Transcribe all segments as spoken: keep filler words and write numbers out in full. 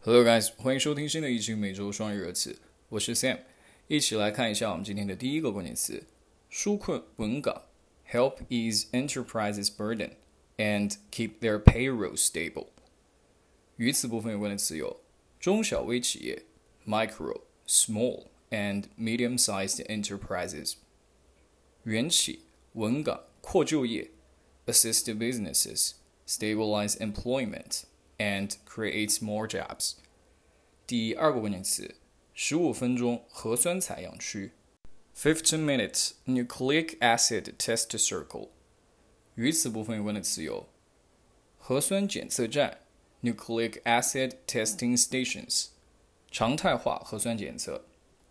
Hello guys，欢迎收听新的一期每周双语热词，我是 Sam， 一起来看一下我们今天的第一个关键词：纾困稳岗 ，help ease enterprises' burden and keep their payroll stable。语词部分有关的词有中小微企业 （micro、small and medium-sized enterprises），援企稳岗扩就业 ，assist businesses stabilize employment and creates more jobs。第二个关键词，十五分钟核酸采样区 ，fifteen minutes nucleic acid test circle。语词部分有关的词有核酸检测站 nucleic acid testing stations， 常态化核酸检测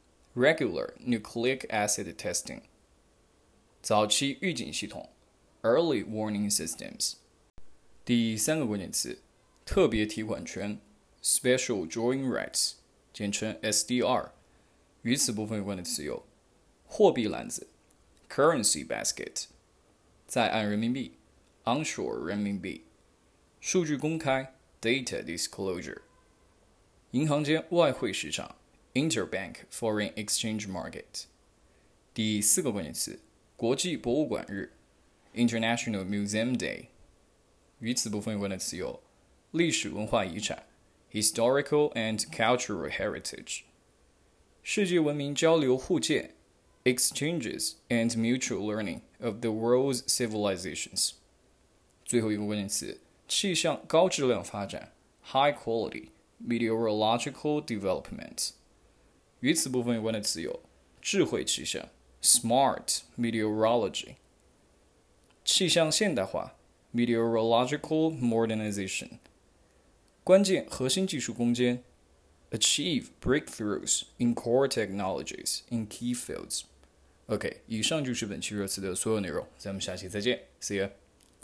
regular nucleic acid testing， 早期预警系统 early warning systems。第三个关键词，特别提款权 special drawing rights， 简称 S D R。 与此部分有关的词有货币篮子 currency basket， 在岸人民币 onshore 人民币，数据公开 data disclosure， 银行间外汇市场 interbank foreign exchange market。 第四个关键词，国际博物馆日 International Museum Day。 与此部分有关的词有历史文化遗产 historical and cultural heritage， 世界文明交流互鉴 exchanges and mutual learning of the world's civilizations。 最后一个关键词，气象高质量发展 high quality meteorological development。 与此部分有关的词有智慧气象 smart meteorology， 气象现代化 meteorological modernization， 关键核心技术攻坚 achieve breakthroughs in core technologies in key fields。 OK， 以上就是本期热词的所有内容，咱们下期再见 See ya。